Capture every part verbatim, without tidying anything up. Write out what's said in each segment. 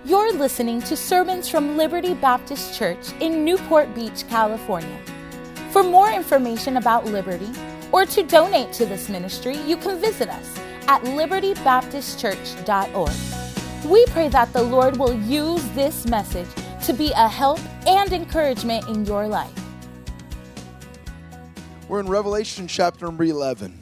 You're listening to sermons from Liberty Baptist Church in Newport Beach, California. For more information about Liberty or to donate to this ministry, you can visit us at liberty baptist church dot org. We pray that the Lord will use this message to be a help and encouragement in your life. We're in Revelation chapter number eleven.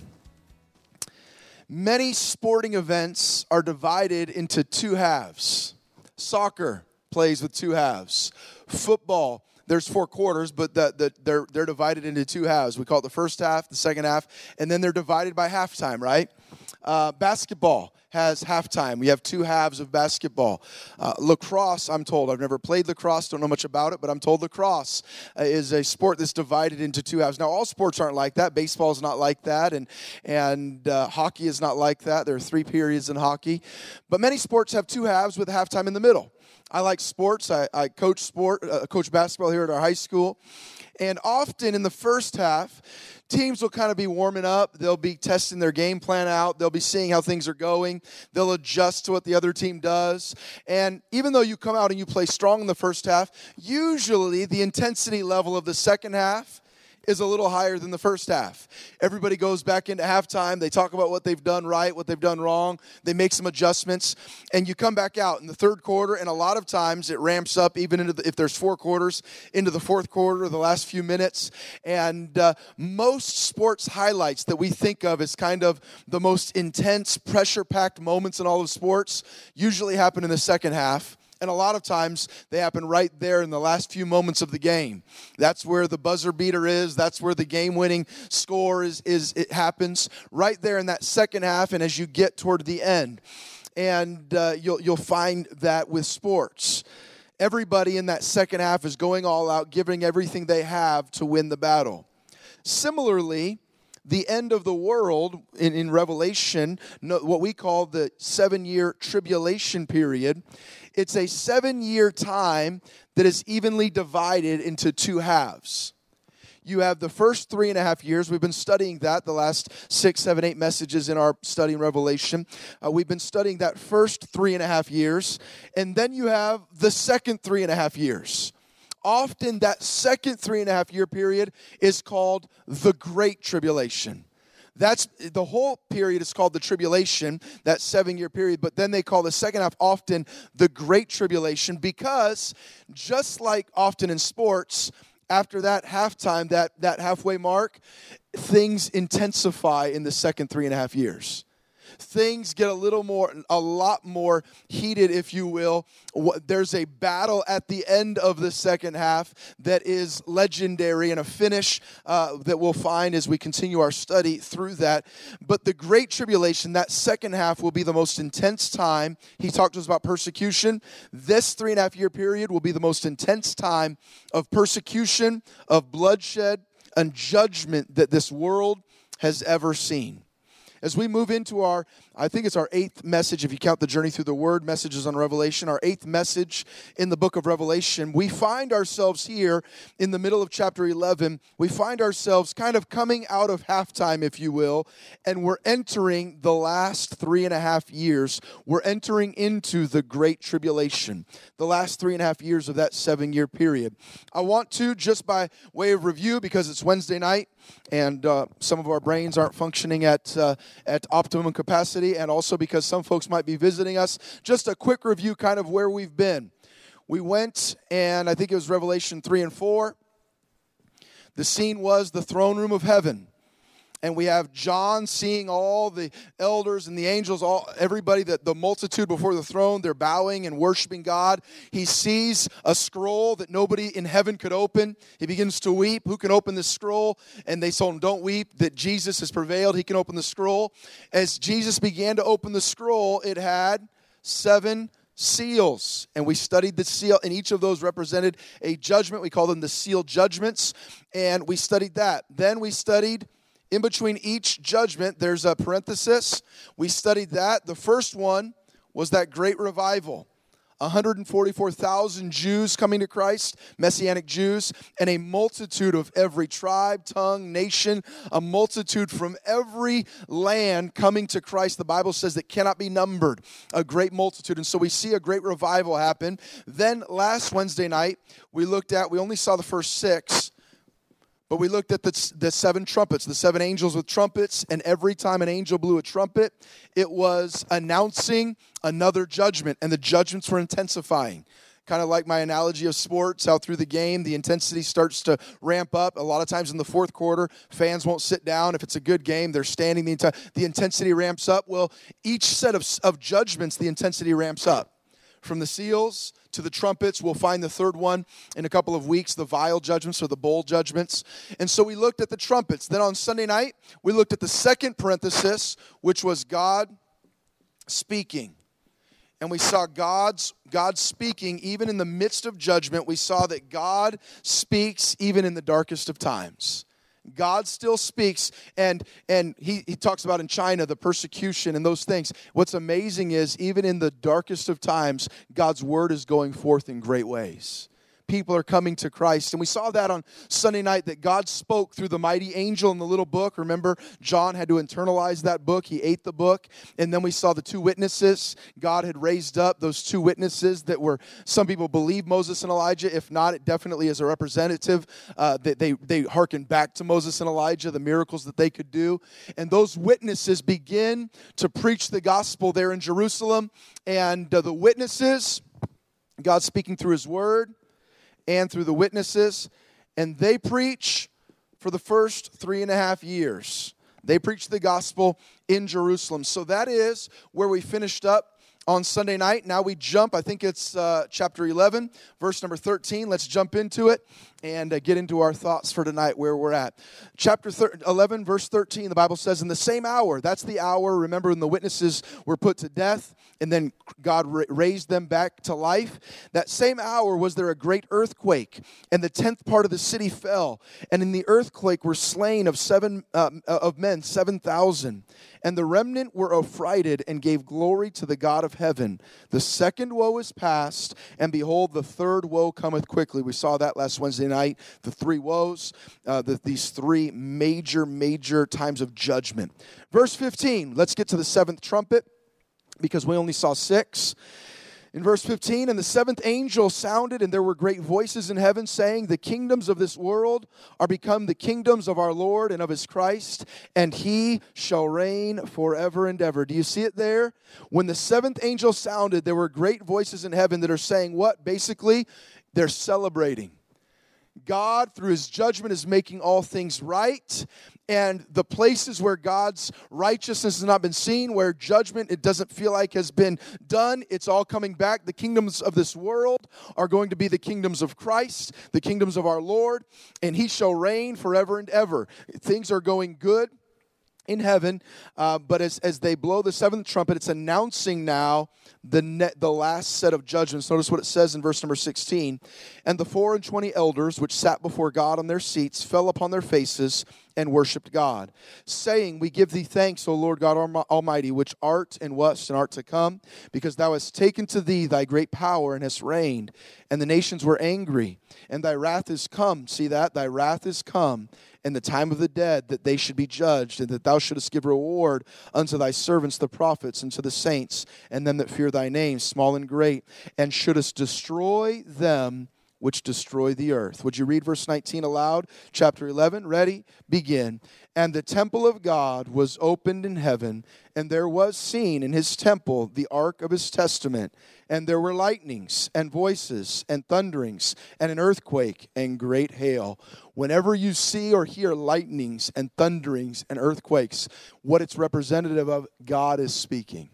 Many sporting events are divided into two halves. Soccer plays with two halves. Football, there's four quarters, but the, the, they're, they're divided into two halves. We call it the first half, the second half, and then they're divided by halftime, right? Uh, basketball has halftime. We have two halves of basketball. Uh, lacrosse, I'm told, I've never played lacrosse, don't know much about it, but I'm told lacrosse uh, is a sport that's divided into two halves. Now, all sports aren't like that. Baseball is not like that, and and uh, hockey is not like that. There are three periods in hockey. But many sports have two halves with halftime in the middle. I like sports. I, I coach sport, uh, coach basketball here at our high school. And often in the first half, teams will kind of be warming up. They'll be testing their game plan out. They'll be seeing how things are going. They'll adjust to what the other team does. And even though you come out and you play strong in the first half, usually the intensity level of the second half is a little higher than the first half. Everybody goes back into halftime. They talk about what they've done right, what they've done wrong. They make some adjustments. And you come back out in the third quarter, and a lot of times it ramps up even into the, if there's four quarters, into the fourth quarter, the last few minutes. And uh, most sports highlights that we think of as kind of the most intense, pressure-packed moments in all of sports usually happen in the second half. And a lot of times, they happen right there in the last few moments of the game. That's where the buzzer beater is. That's where the game-winning score is, is. It happens right there in that second half and as you get toward the end. And uh, you'll, you'll find that with sports. Everybody in that second half is going all out, giving everything they have to win the battle. Similarly, the end of the world in, in Revelation, what we call the seven-year tribulation period, it's a seven-year time that is evenly divided into two halves. You have the first three and a half years. We've been studying that the last six, seven, eight messages in our study in Revelation. Uh, we've been studying that first three and a half years. And then you have the second three and a half years. Often that second three and a half year period is called the Great Tribulation. That's the whole period is called the tribulation, that seven-year period. But then they call the second half often the Great Tribulation because just like often in sports, after that halftime, that, that halfway mark, things intensify in the second three and a half years. Things get a little more, a lot more heated, if you will. There's a battle at the end of the second half that is legendary and a finish uh, that we'll find as we continue our study through that. But the Great Tribulation, that second half will be the most intense time. He talked to us about persecution. This three and a half year period will be the most intense time of persecution, of bloodshed, and judgment that this world has ever seen. As we move into our, I think it's our eighth message, if you count the Journey Through the Word messages on Revelation, our eighth message in the book of Revelation, we find ourselves here in the middle of chapter eleven. We find ourselves kind of coming out of halftime, if you will, and we're entering the last three and a half years. We're entering into the Great Tribulation, the last three and a half years of that seven-year period. I want to, just by way of review, because it's Wednesday night, and uh, some of our brains aren't functioning at uh, at optimum capacity, and also because some folks might be visiting us, just a quick review kind of where we've been. We went, and I think it was Revelation three and four. The scene was the throne room of heaven. And we have John seeing all the elders and the angels, all everybody, that the multitude before the throne, they're bowing and worshiping God. He sees a scroll that nobody in heaven could open. He begins to weep. Who can open this scroll? And they told him, don't weep, that Jesus has prevailed. He can open the scroll. As Jesus began to open the scroll, it had seven seals. And we studied the seal, and each of those represented a judgment. We call them the seal judgments. And we studied that. Then we studied in between each judgment, there's a parenthesis. We studied that. The first one was that great revival. one hundred forty-four thousand Jews coming to Christ, Messianic Jews, and a multitude of every tribe, tongue, nation, a multitude from every land coming to Christ. The Bible says that cannot be numbered, a great multitude. And so we see a great revival happen. Then last Wednesday night, we looked at, we only saw the first six, but we looked at the, the seven trumpets, the seven angels with trumpets, and every time an angel blew a trumpet, it was announcing another judgment, and the judgments were intensifying. Kind of like my analogy of sports, how through the game, the intensity starts to ramp up. A lot of times in the fourth quarter, fans won't sit down. If it's a good game, they're standing the entire, the intensity ramps up. Well, each set of, of judgments, the intensity ramps up. From the seals to the trumpets, we'll find the third one in a couple of weeks, the vial judgments or the bowl judgments. And so we looked at the trumpets. Then on Sunday night, we looked at the second parenthesis, which was God speaking. And we saw God's God speaking even in the midst of judgment. We saw that God speaks even in the darkest of times. God still speaks, and and he, he talks about in China, the persecution and those things. What's amazing is even in the darkest of times, God's word is going forth in great ways. People are coming to Christ. And we saw that on Sunday night, that God spoke through the mighty angel in the little book. Remember, John had to internalize that book. He ate the book. And then we saw the two witnesses. God had raised up those two witnesses that were, some people believe Moses and Elijah. If not, it definitely is a representative. Uh, they, they, they hearken back to Moses and Elijah, the miracles that they could do. And those witnesses begin to preach the gospel there in Jerusalem. And uh, the witnesses, God speaking through his word, and through the witnesses, and they preach for the first three and a half years. They preach the gospel in Jerusalem. So that is where we finished up on Sunday night. Now we jump, I think it's uh, chapter eleven, verse number thirteen. Let's jump into it and uh, get into our thoughts for tonight, where we're at. Chapter eleven, verse thirteen, the Bible says, in the same hour, that's the hour, remember, when the witnesses were put to death, and then God ra- raised them back to life. That same hour was there a great earthquake, and the tenth part of the city fell. And in the earthquake were slain of seven uh, of men, seven thousand. And the remnant were affrighted and gave glory to the God of heaven. The second woe is past, and behold, the third woe cometh quickly. We saw that last Wednesday night, the three woes, uh, the, these three major, major times of judgment. Verse fifteen, let's get to the seventh trumpet, because we only saw six. In verse fifteen, and the seventh angel sounded, and there were great voices in heaven saying, the kingdoms of this world are become the kingdoms of our Lord and of his Christ, and he shall reign forever and ever. Do you see it there? When the seventh angel sounded, there were great voices in heaven that are saying what? Basically, they're celebrating. God, through his judgment, is making all things right. And the places where God's righteousness has not been seen, where judgment, it doesn't feel like has been done, it's all coming back. The kingdoms of this world are going to be the kingdoms of Christ, the kingdoms of our Lord, and he shall reign forever and ever. Things are going good in heaven, uh, but as, as they blow the seventh trumpet, it's announcing now the net, the last set of judgments. Notice what it says in verse number sixteen. And the four and twenty elders which sat before God on their seats fell upon their faces and worshipped God, saying, we give thee thanks, O Lord God Almighty, which art and wast and art to come, because thou hast taken to thee thy great power and hast reigned. And the nations were angry, and thy wrath is come. See that? Thy wrath is come, in the time of the dead, that they should be judged, and that thou shouldest give reward unto thy servants the prophets, and to the saints, and them that fear thy name, small and great, and shouldest destroy them which destroy the earth. Would you read verse nineteen aloud? Chapter eleven, ready? Begin. And the temple of God was opened in heaven, and there was seen in his temple the ark of his testament. And there were lightnings, and voices, and thunderings, and an earthquake, and great hail. Whenever you see or hear lightnings, and thunderings, and earthquakes, what it's representative of, God is speaking.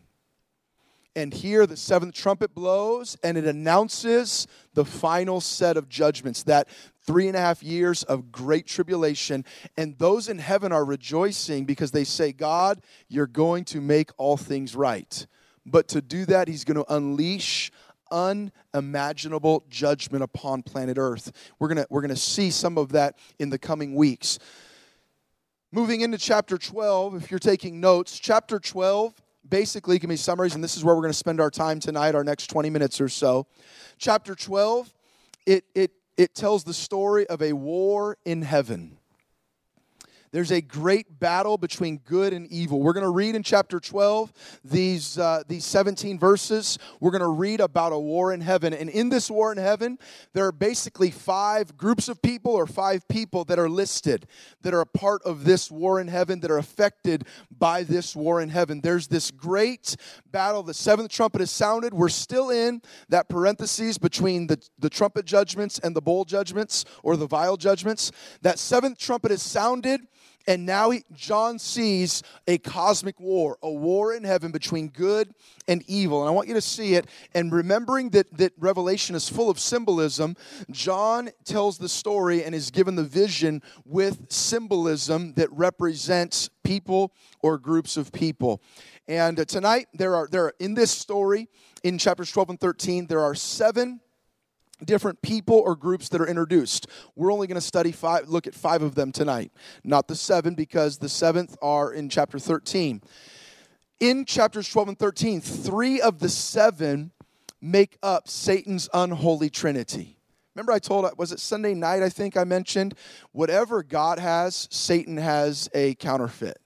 And here the seventh trumpet blows, and it announces the final set of judgments, that three and a half years of great tribulation. And those in heaven are rejoicing because they say, God, you're going to make all things right. But to do that, he's going to unleash unimaginable judgment upon planet Earth. We're going to, we're going to see some of that in the coming weeks. Moving into chapter twelve, if you're taking notes, chapter twelve, basically can be summaries, and this is where we're going to spend our time tonight, our next twenty minutes or so. Chapter twelve, it it it tells the story of a war in heaven. There's a great battle between good and evil. We're going to read in chapter twelve, these uh, these seventeen verses. We're going to read about a war in heaven. And in this war in heaven, there are basically five groups of people or five people that are listed that are a part of this war in heaven, that are affected by this war in heaven. There's this great battle. The seventh trumpet is sounded. We're still in that parentheses between the, the trumpet judgments and the bowl judgments or the vial judgments. That seventh trumpet is sounded. And now he, John sees a cosmic war, a war in heaven between good and evil. And I want you to see it. And remembering that, that Revelation is full of symbolism, John tells the story and is given the vision with symbolism that represents people or groups of people. And uh, tonight, there are there are, in this story, in chapters twelve and thirteen, there are seven different people or groups that are introduced. We're only going to study five, look at five of them tonight, not the seven, because the seventh are in chapter thirteen. In chapters twelve and thirteen, three of the seven make up Satan's unholy trinity. Remember I told, was it Sunday night I think I mentioned, whatever God has, Satan has a counterfeit.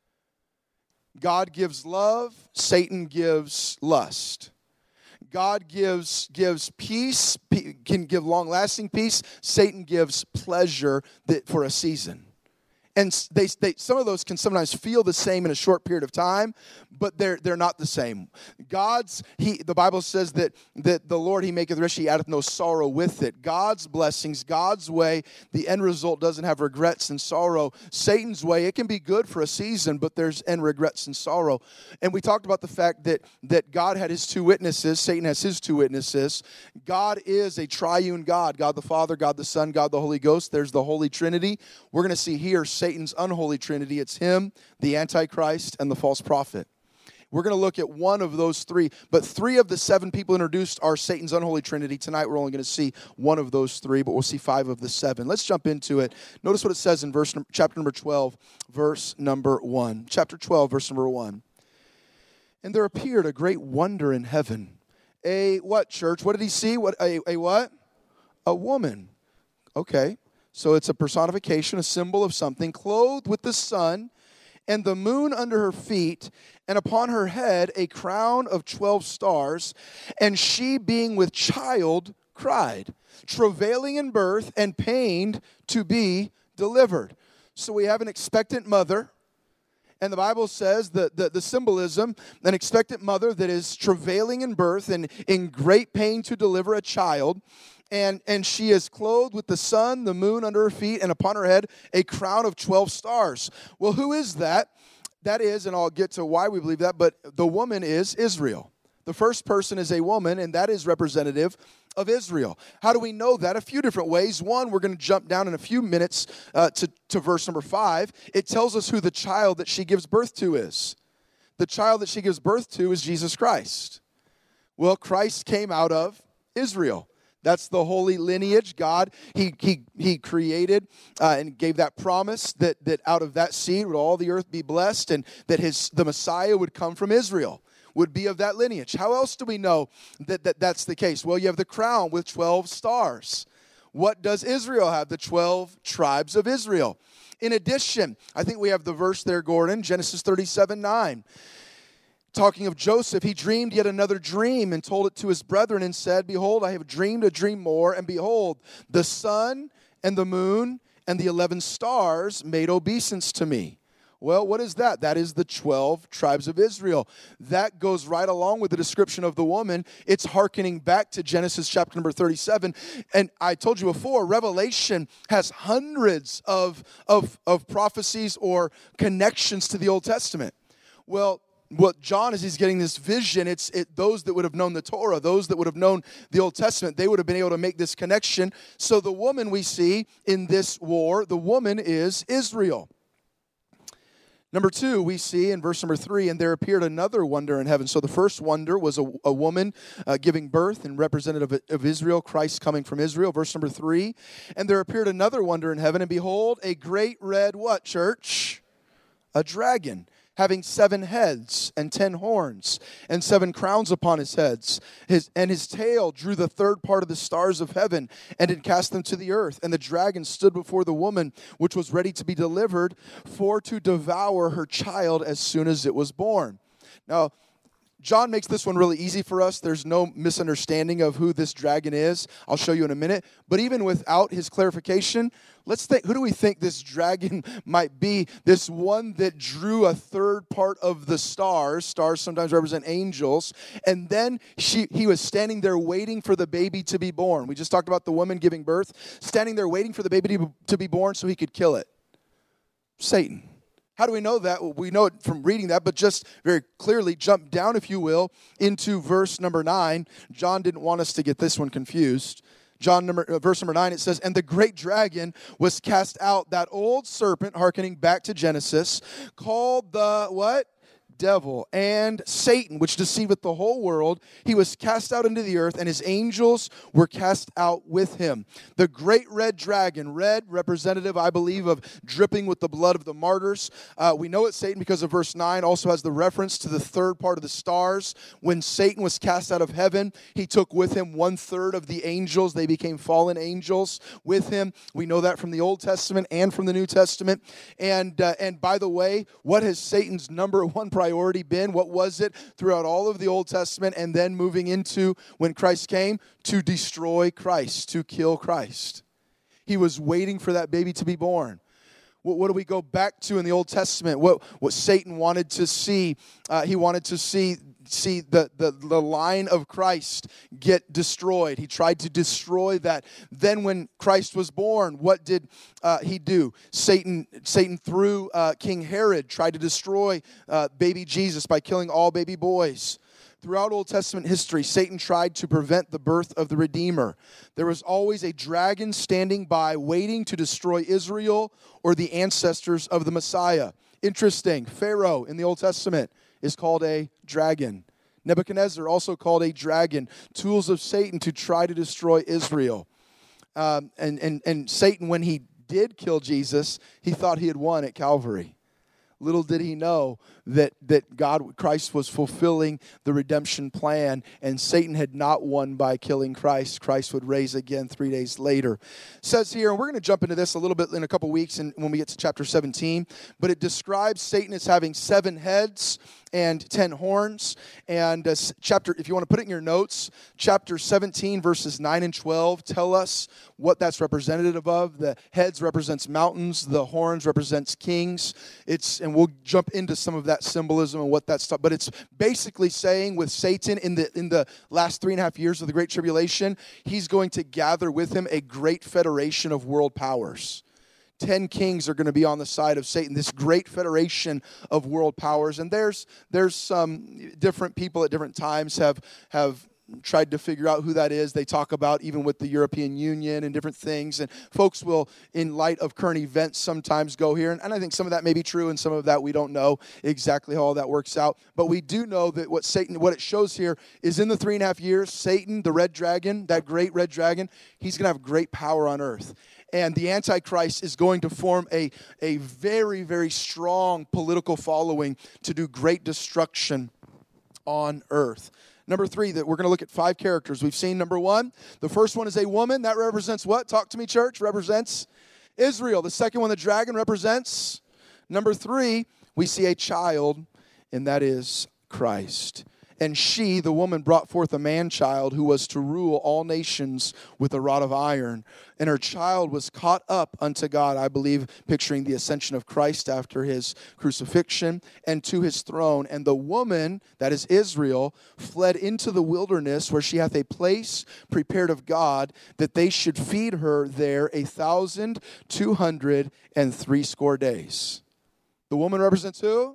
God gives love, Satan gives lust. God gives gives peace, can give long-lasting peace. Satan gives pleasure that for a season. And they, they, some of those can sometimes feel the same in a short period of time, but they're they're not the same. God's, he, the Bible says that, that the Lord, he maketh rich, he addeth no sorrow with it. God's blessings, God's way, the end result doesn't have regrets and sorrow. Satan's way, it can be good for a season, but there's end regrets and sorrow. And we talked about the fact that, that God had his two witnesses, Satan has his two witnesses. God is a triune God, God the Father, God the Son, God the Holy Ghost. There's the Holy Trinity. We're going to see here Satan's unholy trinity. It's him, the Antichrist, and the false prophet. We're going to look at one of those three, but three of the seven people introduced are Satan's unholy trinity. Tonight we're only going to see one of those three, but we'll see five of the seven. Let's jump into it. Notice what it says in verse chapter number twelve, verse number one. Chapter twelve, verse number one. And there appeared a great wonder in heaven. A what, church? What did he see? What a, a what? A woman. Okay. So it's a personification, a symbol of something, clothed with the sun and the moon under her feet, and upon her head a crown of twelve stars. And she, being with child, cried, travailing in birth and pained to be delivered. So we have an expectant mother. And the Bible says that the, the symbolism, an expectant mother that is travailing in birth and in great pain to deliver a child. And, and she is clothed with the sun, the moon under her feet, and upon her head a crown of twelve stars. Well, who is that? That is, and I'll get to why we believe that, but the woman is Israel. The first person is a woman, and that is representative of Israel. How do we know that? A few different ways. One, we're going to jump down in a few minutes uh, to, to verse number five. It tells us who the child that she gives birth to is. The child that she gives birth to is Jesus Christ. Well, Christ came out of Israel. That's the holy lineage. God, he he he created uh, and gave that promise that, that out of that seed would all the earth be blessed, and that his the Messiah would come from Israel, would be of that lineage. How else do we know that, that that's the case? Well, you have the crown with twelve stars. What does Israel have? The twelve tribes of Israel. In addition, I think we have the verse there, Gordon, Genesis thirty-seven nine. Talking of Joseph, he dreamed yet another dream and told it to his brethren and said, behold, I have dreamed a dream more, and behold, the sun and the moon and the eleven stars made obeisance to me. Well, what is that? That is the twelve tribes of Israel. That goes right along with the description of the woman. It's hearkening back to Genesis chapter number thirty-seven. And I told you before, Revelation has hundreds of, of, of prophecies or connections to the Old Testament. Well, what John is, he's getting this vision. It's it, those that would have known the Torah, those that would have known the Old Testament, they would have been able to make this connection. So the woman we see in this war, the woman is Israel. Number two, we see in verse number three, and there appeared another wonder in heaven. So the first wonder was a, a woman uh, giving birth and representative of, of Israel, Christ coming from Israel. Verse number three, and there appeared another wonder in heaven, and behold, a great red what, church? A dragon, having seven heads and ten horns, and seven crowns upon his heads. His, and his tail drew the third part of the stars of heaven, and did cast them to the earth. And the dragon stood before the woman, which was ready to be delivered, for to devour her child as soon as it was born. Now, John makes this one really easy for us. There's no misunderstanding of who this dragon is. I'll show you in a minute. But even without his clarification, let's think, who do we think this dragon might be? This one that drew a third part of the stars. Stars sometimes represent angels. And then she, he was standing there waiting for the baby to be born. We just talked about the woman giving birth. Standing there waiting for the baby to, to be born so he could kill it. Satan. How do we know that? Well, we know it from reading that, but just very clearly jump down, if you will, into verse number nine. John didn't want us to get this one confused. John number, uh, verse number nine, it says, and the great dragon was cast out, that old serpent, hearkening back to Genesis, called the, what? Devil and Satan, which deceiveth the whole world. He was cast out into the earth, and his angels were cast out with him. The great red dragon, red representative, I believe, of dripping with the blood of the martyrs. Uh, we know it's Satan because of verse nine, also has the reference to the third part of the stars. When Satan was cast out of heaven, he took with him one third of the angels. They became fallen angels with him. We know that from the Old Testament and from the New Testament. And, uh, and by the way, what has Satan's number one priority priority been? What was it throughout all of the Old Testament and then moving into when Christ came? To destroy Christ, to kill Christ. He was waiting for that baby to be born. What, what do we go back to in the Old Testament? What, what Satan wanted to see, uh, he wanted to see see the, the, the line of Christ get destroyed. He tried to destroy that. Then when Christ was born, what did uh, he do? Satan, Satan through uh, King Herod, tried to destroy uh, baby Jesus by killing all baby boys. Throughout Old Testament history, Satan tried to prevent the birth of the Redeemer. There was always a dragon standing by, waiting to destroy Israel or the ancestors of the Messiah. Interesting, Pharaoh in the Old Testament is called a dragon. Nebuchadnezzar also called a dragon. Tools of Satan to try to destroy Israel. Um, and, and, and Satan, when he did kill Jesus, he thought he had won at Calvary. Little did he know that, that God, Christ was fulfilling the redemption plan, and Satan had not won by killing Christ. Christ would raise again three days later. It says here, and we're going to jump into this a little bit in a couple weeks and when we get to chapter seventeen, but it describes Satan as having seven heads and ten horns. And uh, chapter, if you want to put it in your notes, chapter seventeen, verses nine and twelve tell us what that's representative of. The heads represents mountains, the horns represents kings. It's and we'll jump into some of that symbolism and what that's stuff. But it's basically saying with Satan in the in the last three and a half years of the Great Tribulation, he's going to gather with him a great federation of world powers. Ten kings are going to be on the side of Satan, this great federation of world powers. And there's there's some different people at different times have have tried to figure out who that is. They talk about even with the European Union and different things. And folks will, in light of current events, sometimes go here. And, and I think some of that may be true, and some of that we don't know exactly how all that works out. But we do know that what Satan, what it shows here is in the three and a half years, Satan, the red dragon, that great red dragon, he's going to have great power on earth. And the Antichrist is going to form a, a very, very strong political following to do great destruction on earth. Number three, that we're going to look at five characters. We've seen number one. The first one is a woman. That represents what? Talk to me, church. Represents Israel. The second one, the dragon, represents. Number three, we see a child, and that is Christ. And she, the woman, brought forth a man-child who was to rule all nations with a rod of iron. And her child was caught up unto God, I believe, picturing the ascension of Christ after his crucifixion, and to his throne. And the woman, that is Israel, fled into the wilderness, where she hath a place prepared of God, that they should feed her there a thousand two hundred and threescore days. The woman represents who?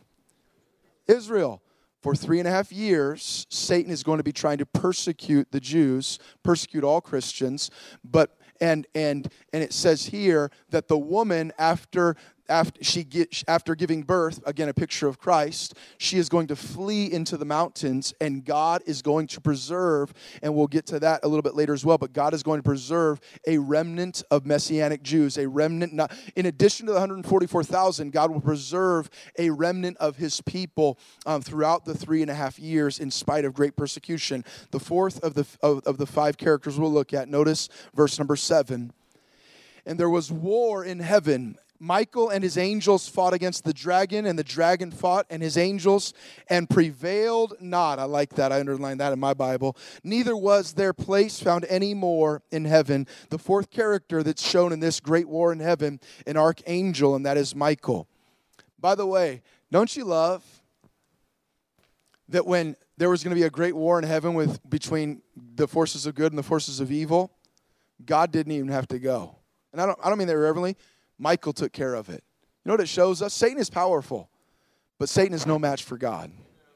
Israel. For three and a half years, Satan is going to be trying to persecute the Jews, persecute all Christians. But and and and it says here that the woman, after after she get, after giving birth, again a picture of Christ, she is going to flee into the mountains, and God is going to preserve, and we'll get to that a little bit later as well, but God is going to preserve a remnant of Messianic Jews, a remnant, not, in addition to the one hundred forty-four thousand, God will preserve a remnant of his people um, throughout the three and a half years in spite of great persecution. The fourth of the, of, of the five characters we'll look at, notice verse number seven. And there was war in heaven. Michael and his angels fought against the dragon, and the dragon fought and his angels and prevailed not. I like that. I underlined that in my Bible. Neither was their place found any more in heaven. The fourth character that's shown in this great war in heaven, an archangel, and that is Michael. By the way, don't you love that when there was going to be a great war in heaven with between the forces of good and the forces of evil, God didn't even have to go. And I don't, I don't mean that irreverently. Michael took care of it. You know what it shows us? Satan is powerful, but Satan is no match for God.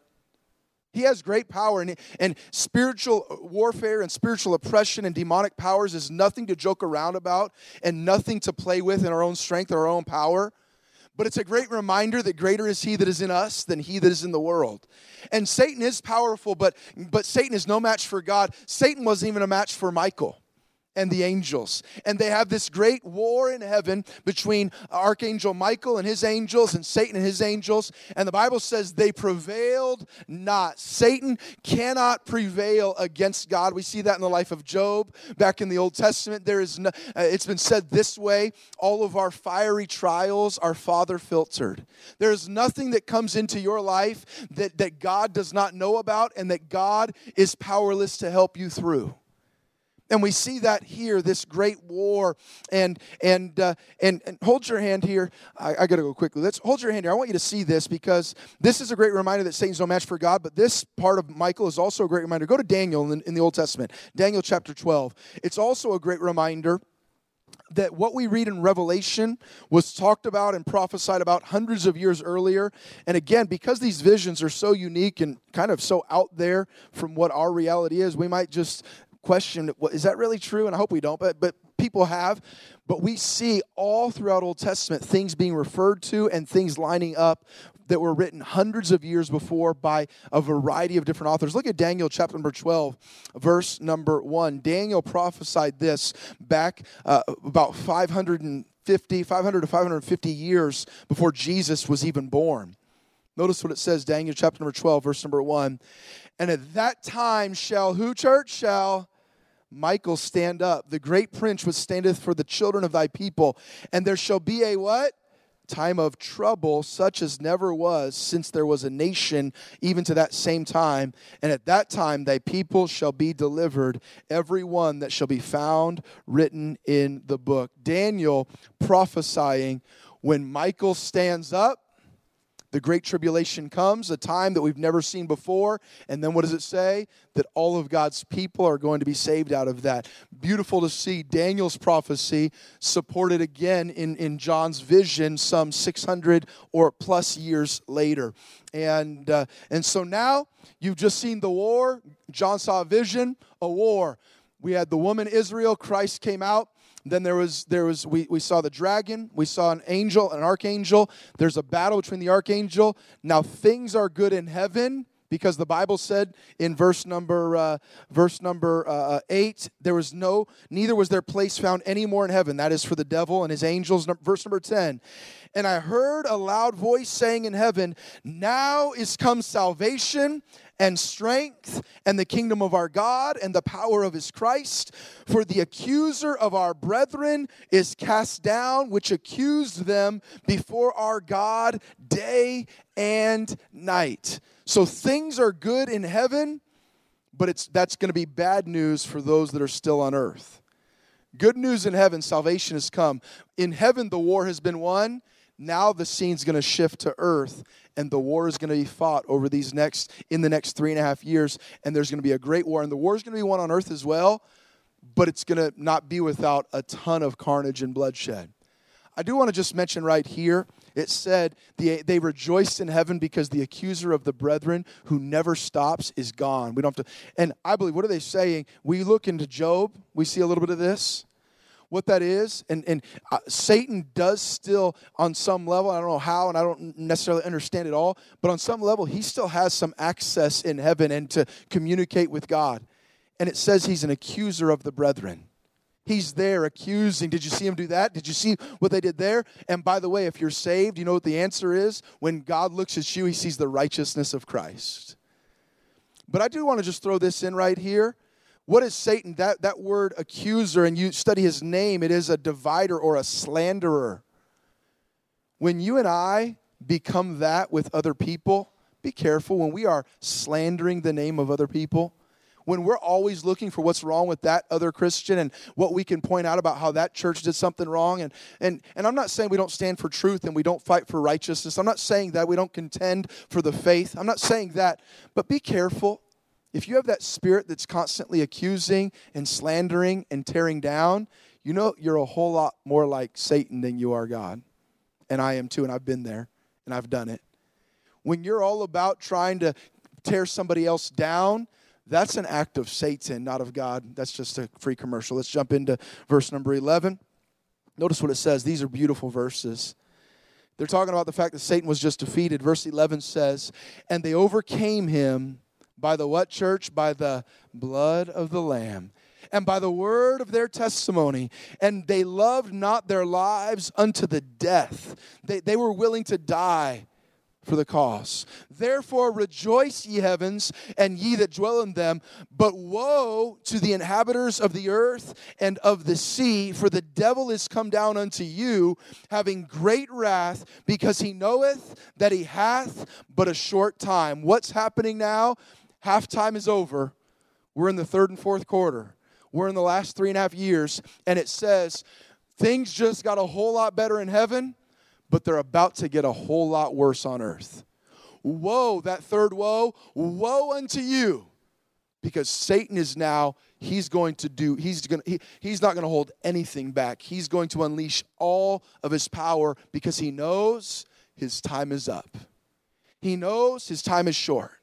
He has great power, and, and spiritual warfare and spiritual oppression and demonic powers is nothing to joke around about and nothing to play with in our own strength or our own power. But it's a great reminder that greater is he that is in us than he that is in the world. And Satan is powerful, but, but Satan is no match for God. Satan wasn't even a match for Michael and the angels. And they have this great war in heaven between Archangel Michael and his angels and Satan and his angels. And the Bible says they prevailed not. Satan cannot prevail against God. We see that in the life of Job. Back in the Old Testament, there is no, uh, it's been said this way: all of our fiery trials are Father filtered. There is nothing that comes into your life that, that God does not know about and that God is powerless to help you through. And we see that here, this great war. And and uh, and, and hold your hand here. I, I got to go quickly. Let's hold your hand here. I want you to see this because this is a great reminder that Satan's no match for God. But this part of Michael is also a great reminder. Go to Daniel in, in the Old Testament, Daniel chapter twelve. It's also a great reminder that what we read in Revelation was talked about and prophesied about hundreds of years earlier. And again, because these visions are so unique and kind of so out there from what our reality is, we might just question, well, is that really true? And I hope we don't, but but people have. But we see all throughout Old Testament things being referred to and things lining up that were written hundreds of years before by a variety of different authors. Look at Daniel chapter number twelve, verse number one. Daniel prophesied this back uh, about five hundred fifty, five hundred to five hundred fifty years before Jesus was even born. Notice what it says, Daniel chapter number twelve, verse number one. And at that time shall who, church? Shall Michael stand up. The great prince which standeth for the children of thy people. And there shall be a what? Time of trouble, such as never was since there was a nation, even to that same time. And at that time thy people shall be delivered, every one that shall be found written in the book. Daniel prophesying when Michael stands up, the great tribulation comes, a time that we've never seen before. And then what does it say? That all of God's people are going to be saved out of that. Beautiful to see Daniel's prophecy supported again in, in John's vision some six hundred or plus years later. And, uh, and so now you've just seen the war. John saw a vision, a war. We had the woman Israel. Christ came out. Then there was, there was we, we saw the dragon. We saw an angel, an archangel. There's a battle between the archangel. Now things are good in heaven because the Bible said in verse number uh, verse number uh, eight, there was no, neither was there place found any more in heaven. That is for the devil and his angels. Verse number ten. And I heard a loud voice saying in heaven, now is come salvation and strength and the kingdom of our God and the power of his Christ. For the accuser of our brethren is cast down, which accused them before our God day and night. So things are good in heaven, but it's that's going to be bad news for those that are still on earth. Good news in heaven, salvation has come. In heaven, the war has been won. Now the scene's going to shift to earth, and the war is going to be fought over these next, in the next three and a half years, and there's going to be a great war. And the war is going to be won on earth as well, but it's going to not be without a ton of carnage and bloodshed. I do want to just mention right here, it said the, they rejoiced in heaven because the accuser of the brethren who never stops is gone. We don't have to, and I believe, what are they saying? We look into Job, we see a little bit of this. what that is? And, and uh, Satan does still, on some level, I don't know how, and I don't necessarily understand it all, but on some level, he still has some access in heaven and to communicate with God. And it says he's an accuser of the brethren. He's there accusing. Did you see him do that? Did you see what they did there? And by the way, if you're saved, you know what the answer is? When God looks at you, he sees the righteousness of Christ. But I do want to just throw this in right here. What is Satan? That, that word accuser, and you study his name, it is a divider or a slanderer. When you and I become that with other people, be careful when we are slandering the name of other people. When we're always looking for what's wrong with that other Christian and what we can point out about how that church did something wrong. And, and, and I'm not saying we don't stand for truth and we don't fight for righteousness. I'm not saying that we don't contend for the faith. I'm not saying that. But be careful. If you have that spirit that's constantly accusing and slandering and tearing down, you know you're a whole lot more like Satan than you are God. And I am too, and I've been there, and I've done it. When you're all about trying to tear somebody else down, that's an act of Satan, not of God. That's just a free commercial. Let's jump into verse number eleven. Notice what it says. These are beautiful verses. They're talking about the fact that Satan was just defeated. Verse eleven says, and they overcame him by the what, church? By the blood of the Lamb and by the word of their testimony. And they loved not their lives unto the death. They, they were willing to die for the cause. Therefore rejoice, ye heavens, and ye that dwell in them. But woe to the inhabitants of the earth and of the sea, for the devil is come down unto you, having great wrath, because he knoweth that he hath but a short time. What's happening now? Halftime is over. We're in the third and fourth quarter. We're in the last three and a half years, and it says things just got a whole lot better in heaven, but they're about to get a whole lot worse on earth. Woe, that third woe, woe unto you. Because Satan is now, he's going to do, he's going he, he's not going to hold anything back. He's going to unleash all of his power because he knows his time is up. He knows his time is short.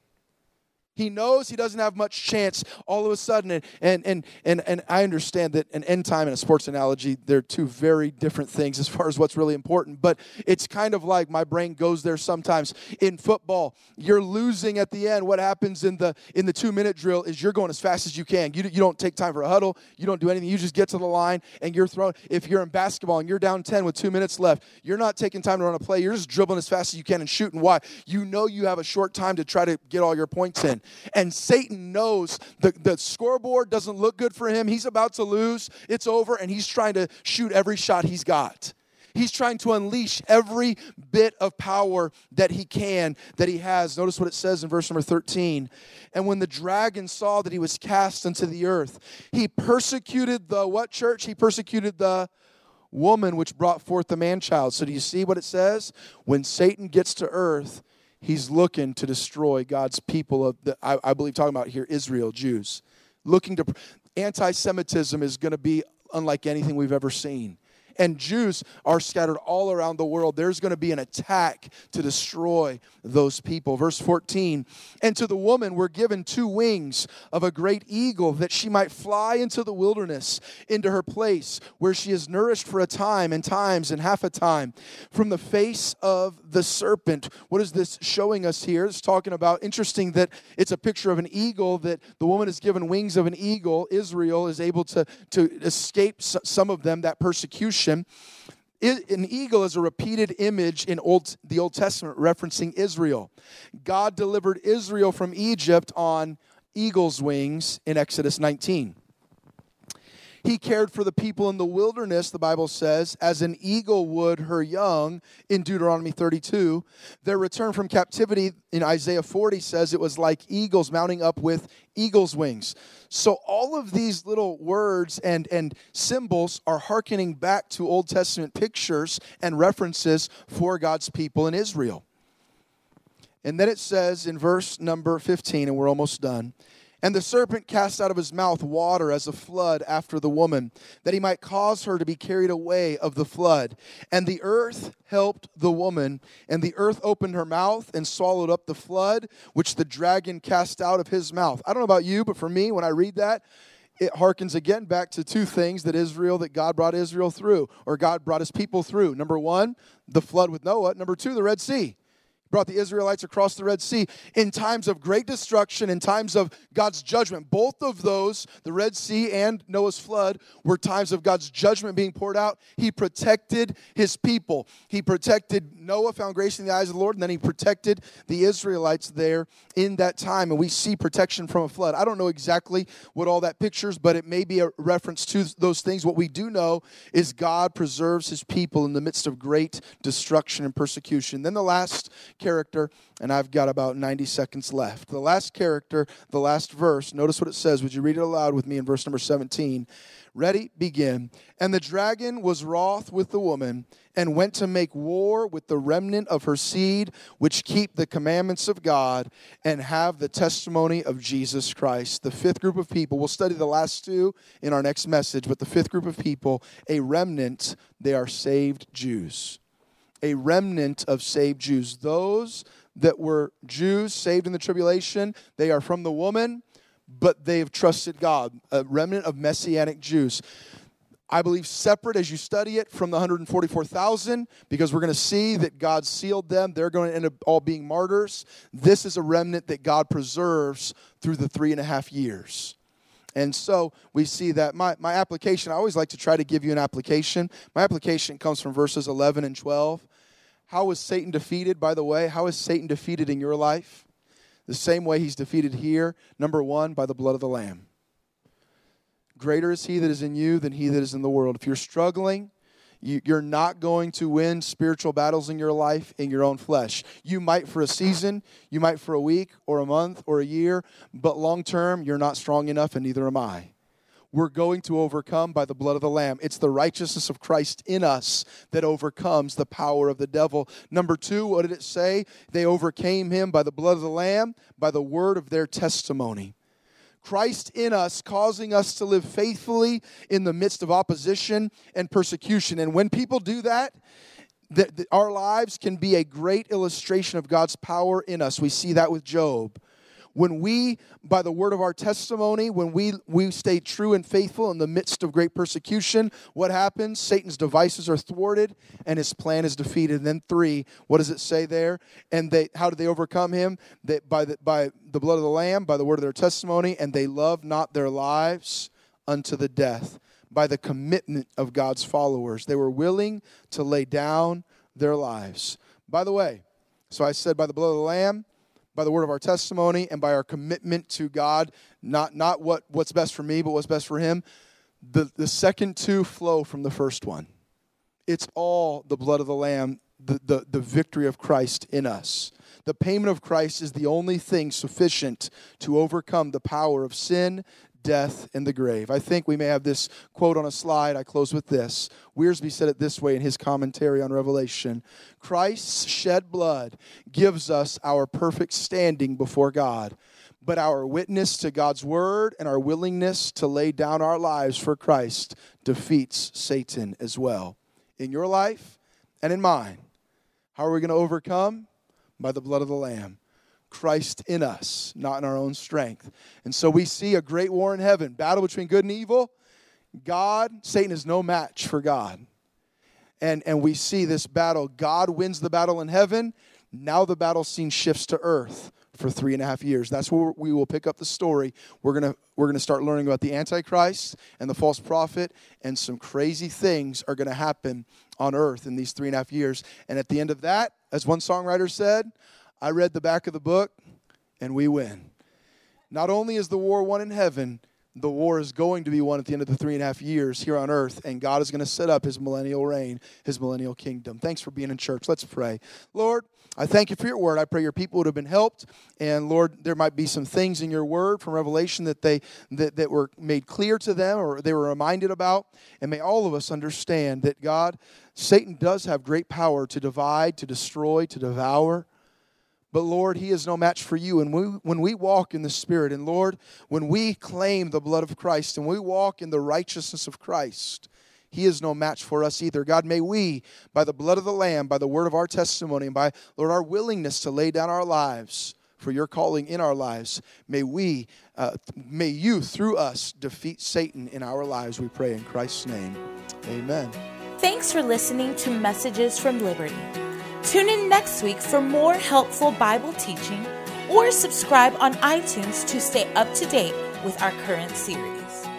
He knows he doesn't have much chance all of a sudden. And, and, and, and, and I understand that an end time and a sports analogy, they're two very different things as far as what's really important. But it's kind of like my brain goes there sometimes. In football, you're losing at the end. What happens in the in the two-minute drill is you're going as fast as you can. You, you don't take time for a huddle. You don't do anything. You just get to the line and you're throwing. If you're in basketball and you're down ten with two minutes left, you're not taking time to run a play. You're just dribbling as fast as you can and shooting. Why? You know you have a short time to try to get all your points in. And Satan knows the, the scoreboard doesn't look good for him. He's about to lose. It's over, and he's trying to shoot every shot he's got. He's trying to unleash every bit of power that he can, that he has. Notice what it says in verse number thirteen. And when the dragon saw that he was cast into the earth, he persecuted the what, church? He persecuted the woman which brought forth the man-child. So do you see what it says? When Satan gets to earth, he's looking to destroy God's people of the, I, I believe talking about here, Israel, Jews. Looking to, anti-Semitism is going to be unlike anything we've ever seen. And Jews are scattered all around the world. There's going to be an attack to destroy those people. Verse fourteen, and to the woman were given two wings of a great eagle, that she might fly into the wilderness, into her place, where she is nourished for a time and times and half a time, from the face of the serpent. What is this showing us here? It's talking about, interesting that it's a picture of an eagle, that the woman is given wings of an eagle. Israel is able to, to escape some of them, that persecution. An eagle is a repeated image in Old, the Old Testament referencing Israel. God delivered Israel from Egypt on eagle's wings in Exodus nineteen. He cared for the people in the wilderness, the Bible says, as an eagle would her young in Deuteronomy thirty-two. Their return from captivity in Isaiah forty says it was like eagles mounting up with eagle's wings. So all of these little words and, and symbols are hearkening back to Old Testament pictures and references for God's people in Israel. And then it says in verse number fifteen, and we're almost done, and the serpent cast out of his mouth water as a flood after the woman, that he might cause her to be carried away of the flood. And the earth helped the woman, and the earth opened her mouth and swallowed up the flood, which the dragon cast out of his mouth. I don't know about you, but for me, when I read that, it harkens again back to two things that Israel, that God brought Israel through, or God brought his people through. Number one, the flood with Noah. Number two, the Red Sea. Brought the Israelites across the Red Sea in times of great destruction, in times of God's judgment. Both of those, the Red Sea and Noah's flood, were times of God's judgment being poured out. He protected his people. He protected Noah, found grace in the eyes of the Lord, and then he protected the Israelites there in that time. And we see protection from a flood. I don't know exactly what all that pictures, but it may be a reference to those things. What we do know is God preserves his people in the midst of great destruction and persecution. Then the last character, and I've got about ninety seconds left. The last character, the last verse, notice what it says. Would you read it aloud with me in verse number seventeen? Ready? Begin. And the dragon was wroth with the woman, and went to make war with the remnant of her seed, which keep the commandments of God, and have the testimony of Jesus Christ. The fifth group of people, we'll study the last two in our next message, but the fifth group of people, a remnant, they are saved Jews. A remnant of saved Jews. Those that were Jews saved in the tribulation, they are from the woman, but they have trusted God. A remnant of Messianic Jews. I believe separate as you study it from the one hundred forty-four thousand, because we're going to see that God sealed them. They're going to end up all being martyrs. This is a remnant that God preserves through the three and a half years. And so we see that my, my application, I always like to try to give you an application. My application comes from verses eleven and twelve. How was Satan defeated, by the way? How is Satan defeated in your life? The same way he's defeated here. Number one, by the blood of the Lamb. Greater is he that is in you than he that is in the world. If you're struggling, you, you're not going to win spiritual battles in your life in your own flesh. You might for a season, you might for a week or a month or a year, but long term, you're not strong enough, and neither am I. We're going to overcome by the blood of the Lamb. It's the righteousness of Christ in us that overcomes the power of the devil. Number two, what did it say? They overcame him by the blood of the Lamb, by the word of their testimony. Christ in us, causing us to live faithfully in the midst of opposition and persecution. And when people do that, that, that our lives can be a great illustration of God's power in us. We see that with Job. When we, by the word of our testimony, when we, we stay true and faithful in the midst of great persecution, what happens? Satan's devices are thwarted and his plan is defeated. And then three, what does it say there? And they, how did they overcome him? They, by, the, by the blood of the Lamb, by the word of their testimony, and they loved not their lives unto the death. By the commitment of God's followers. They were willing to lay down their lives. By the way, so I said by the blood of the Lamb, by the word of our testimony, and by our commitment to God, not, not what, what's best for me, but what's best for him. The, the second two flow from the first one. It's all the blood of the Lamb, the, the, the victory of Christ in us. The payment of Christ is the only thing sufficient to overcome the power of sin, death, and the grave. I think we may have this quote on a slide. I close with this. Wiersbe said it this way in his commentary on Revelation. Christ's shed blood gives us our perfect standing before God, but our witness to God's word and our willingness to lay down our lives for Christ defeats Satan as well. In your life and in mine, how are we going to overcome? By the blood of the Lamb. Christ in us, not in our own strength. And so we see a great war in heaven, battle between good and evil. God, Satan is no match for God. And, and we see this battle. God wins the battle in heaven. Now the battle scene shifts to earth for three and a half years. That's where we will pick up the story. We're gonna we're gonna start learning about the Antichrist and the false prophet, and some crazy things are gonna happen on earth in these three and a half years. And at the end of that, as one songwriter said, I read the back of the book, and we win. Not only is the war won in heaven, the war is going to be won at the end of the three and a half years here on earth, and God is going to set up his millennial reign, his millennial kingdom. Thanks for being in church. Let's pray. Lord, I thank you for your word. I pray your people would have been helped, and Lord, there might be some things in your word from Revelation that they that, that were made clear to them or they were reminded about, and may all of us understand that, God, Satan does have great power to divide, to destroy, to devour. But Lord, he is no match for you. And we, when we walk in the Spirit, and Lord, when we claim the blood of Christ, and we walk in the righteousness of Christ, he is no match for us either. God, may we, by the blood of the Lamb, by the word of our testimony, and by, Lord, our willingness to lay down our lives for your calling in our lives. May we, uh, may you through us defeat Satan in our lives, we pray in Christ's name. Amen. Thanks for listening to Messages from Liberty. Tune in next week for more helpful Bible teaching, or subscribe on iTunes to stay up to date with our current series.